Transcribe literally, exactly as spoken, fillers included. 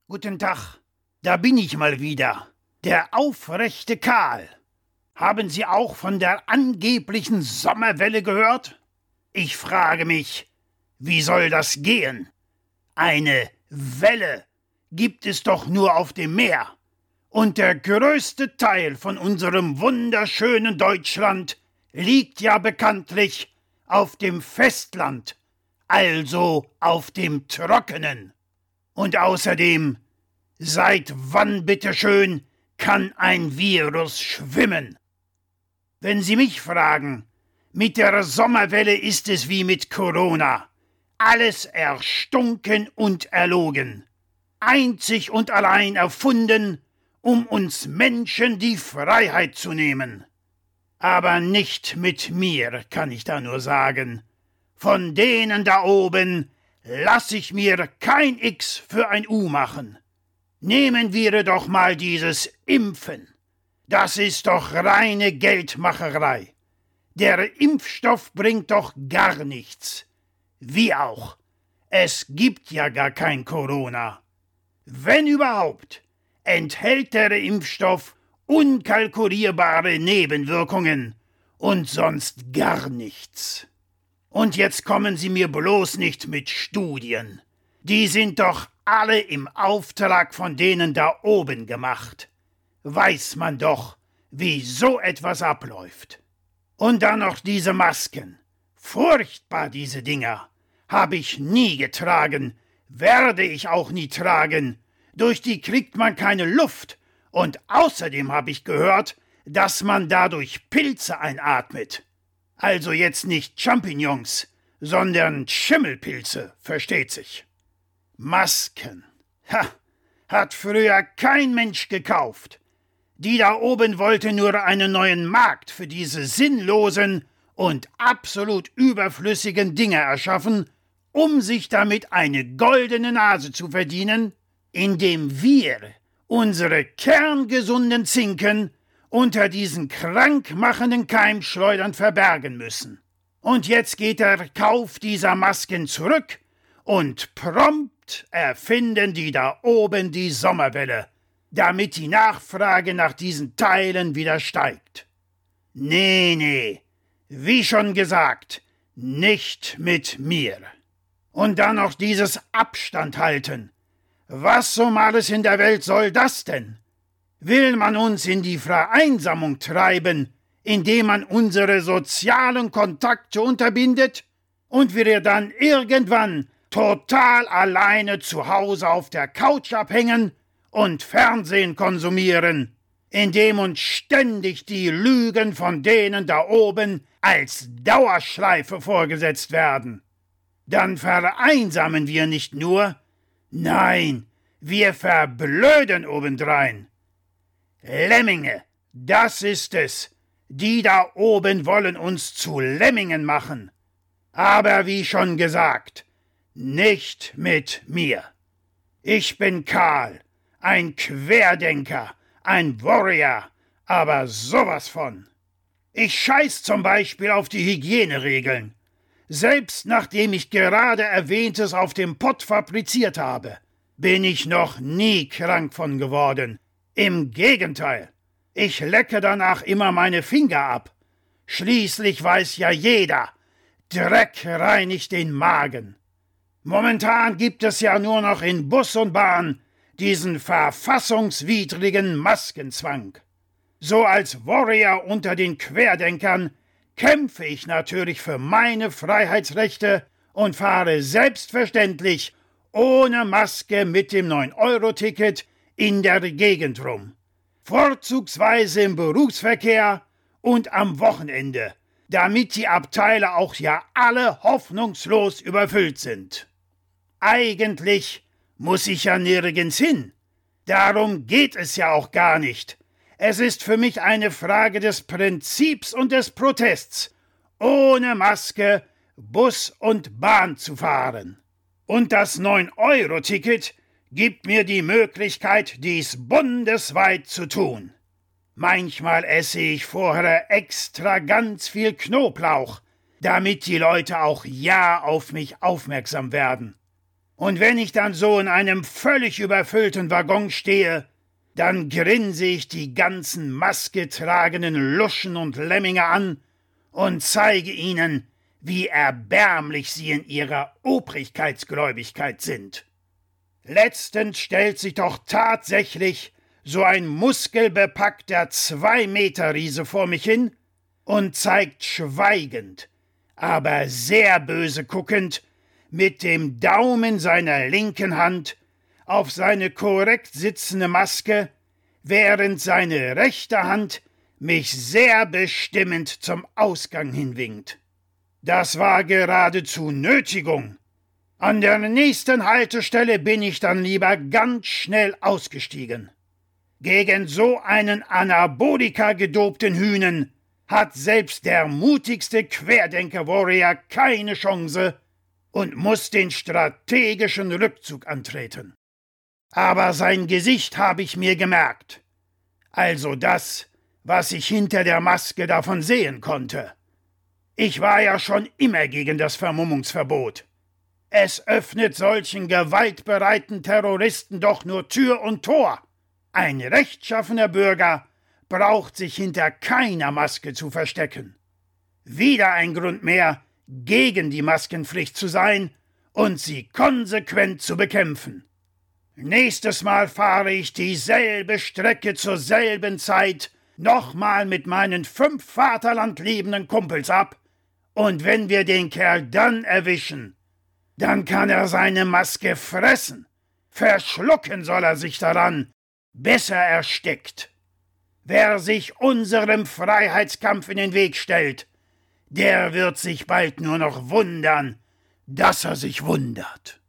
Guten Tag, da bin ich mal wieder, der aufrechte Karl. Haben Sie auch von der angeblichen Sommerwelle gehört? Ich frage mich, wie soll das gehen? Eine Welle gibt es doch nur auf dem Meer. Und der größte Teil von unserem wunderschönen Deutschland liegt ja bekanntlich auf dem Festland, also auf dem Trockenen. Und außerdem, seit wann bitteschön kann ein Virus schwimmen? Wenn Sie mich fragen, mit der Sommerwelle ist es wie mit Corona. Alles erstunken und erlogen. Einzig und allein erfunden, um uns Menschen die Freiheit zu nehmen. Aber nicht mit mir, kann ich da nur sagen. Von denen da oben lass ich mir kein X für ein U machen. Nehmen wir doch mal dieses Impfen. Das ist doch reine Geldmacherei. Der Impfstoff bringt doch gar nichts. Wie auch. Es gibt ja gar kein Corona. Wenn überhaupt, enthält der Impfstoff unkalkulierbare Nebenwirkungen und sonst gar nichts. Und jetzt kommen Sie mir bloß nicht mit Studien. Die sind doch alle im Auftrag von denen da oben gemacht. Weiß man doch, wie so etwas abläuft. Und dann noch diese Masken. Furchtbar, diese Dinger. Habe ich nie getragen, werde ich auch nie tragen. Durch die kriegt man keine Luft. Und außerdem habe ich gehört, dass man dadurch Pilze einatmet. Also jetzt nicht Champignons, sondern Schimmelpilze, versteht sich. Masken. Ha, hat früher kein Mensch gekauft. Die da oben wollte nur einen neuen Markt für diese sinnlosen und absolut überflüssigen Dinge erschaffen, um sich damit eine goldene Nase zu verdienen, indem wir unsere kerngesunden Zinken unter diesen krankmachenden Keimschleudern verbergen müssen. Und jetzt geht der Kauf dieser Masken zurück und prompt erfinden die da oben die Sommerwelle, damit die Nachfrage nach diesen Teilen wieder steigt. Nee, nee, wie schon gesagt, nicht mit mir. Und dann noch dieses Abstand halten. Was um alles in der Welt soll das denn? Will man uns in die Vereinsamung treiben, indem man unsere sozialen Kontakte unterbindet und wir dann irgendwann total alleine zu Hause auf der Couch abhängen und Fernsehen konsumieren, indem uns ständig die Lügen von denen da oben als Dauerschleife vorgesetzt werden? Dann vereinsamen wir nicht nur, nein, wir verblöden obendrein. Lemminge, das ist es. Die da oben wollen uns zu Lemmingen machen. Aber wie schon gesagt, nicht mit mir. Ich bin Karl, ein Querdenker, ein Warrior, aber sowas von. Ich scheiß zum Beispiel auf die Hygieneregeln. Selbst nachdem ich gerade Erwähntes auf dem Pott fabriziert habe, bin ich noch nie krank von geworden. Im Gegenteil, ich lecke danach immer meine Finger ab. Schließlich weiß ja jeder, Dreck reinigt den Magen. Momentan gibt es ja nur noch in Bus und Bahn diesen verfassungswidrigen Maskenzwang. So als Warrior unter den Querdenkern kämpfe ich natürlich für meine Freiheitsrechte und fahre selbstverständlich ohne Maske mit dem neun Euro Ticket in der Gegend rum. Vorzugsweise im Berufsverkehr und am Wochenende, damit die Abteile auch ja alle hoffnungslos überfüllt sind. Eigentlich muss ich ja nirgends hin. Darum geht es ja auch gar nicht. Es ist für mich eine Frage des Prinzips und des Protests, ohne Maske Bus und Bahn zu fahren. Und das neun Euro Ticket gibt mir die Möglichkeit, dies bundesweit zu tun. Manchmal esse ich vorher extra ganz viel Knoblauch, damit die Leute auch ja auf mich aufmerksam werden. Und wenn ich dann so in einem völlig überfüllten Waggon stehe, dann grinse ich die ganzen masketragenden Luschen und Lemminge an und zeige ihnen, wie erbärmlich sie in ihrer Obrigkeitsgläubigkeit sind. Letztens stellt sich doch tatsächlich so ein muskelbepackter Zwei-Meter-Riese vor mich hin und zeigt schweigend, aber sehr böse guckend, mit dem Daumen seiner linken Hand auf seine korrekt sitzende Maske, während seine rechte Hand mich sehr bestimmend zum Ausgang hinwinkt. Das war geradezu Nötigung. An der nächsten Haltestelle bin ich dann lieber ganz schnell ausgestiegen. Gegen so einen Anabolika gedobten Hühnen hat selbst der mutigste Querdenker-Warrior keine Chance und muss den strategischen Rückzug antreten. Aber sein Gesicht habe ich mir gemerkt. Also das, was ich hinter der Maske davon sehen konnte. Ich war ja schon immer gegen das Vermummungsverbot. Es öffnet solchen gewaltbereiten Terroristen doch nur Tür und Tor. Ein rechtschaffener Bürger braucht sich hinter keiner Maske zu verstecken. Wieder ein Grund mehr, gegen die Maskenpflicht zu sein und sie konsequent zu bekämpfen. Nächstes Mal fahre ich dieselbe Strecke zur selben Zeit nochmal mit meinen fünf vaterlandliebenden Kumpels ab, und wenn wir den Kerl dann erwischen, dann kann er seine Maske fressen. Verschlucken soll er sich daran, bis er erstickt. Wer sich unserem Freiheitskampf in den Weg stellt, der wird sich bald nur noch wundern, dass er sich wundert.